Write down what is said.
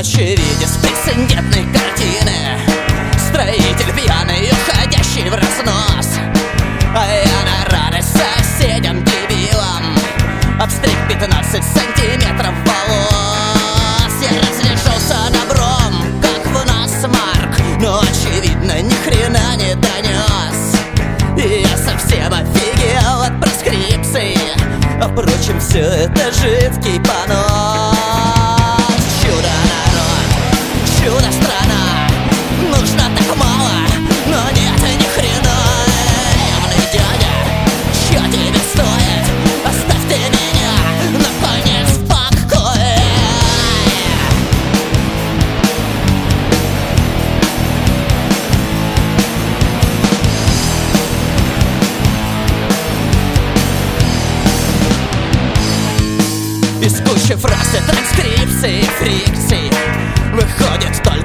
очевидец беспрецедентной картины, строитель пьяный, уходящий в разнос. А я на радость соседям дебилам обстриг 15 сантиметров волос. Я разрешился добром, как в насмарк, но очевидно ни хрена не донес. И я совсем офигел от проскрипции, а впрочем, все это жидкий понос. Чудо-народ, чудо-страна, нужно так мало, но нет ни хрена. Явный дядя, чё тебе стоит? Оставь ты меня, наконец, в покое. Из кучи фраз и транскрипций и фрикций выходит только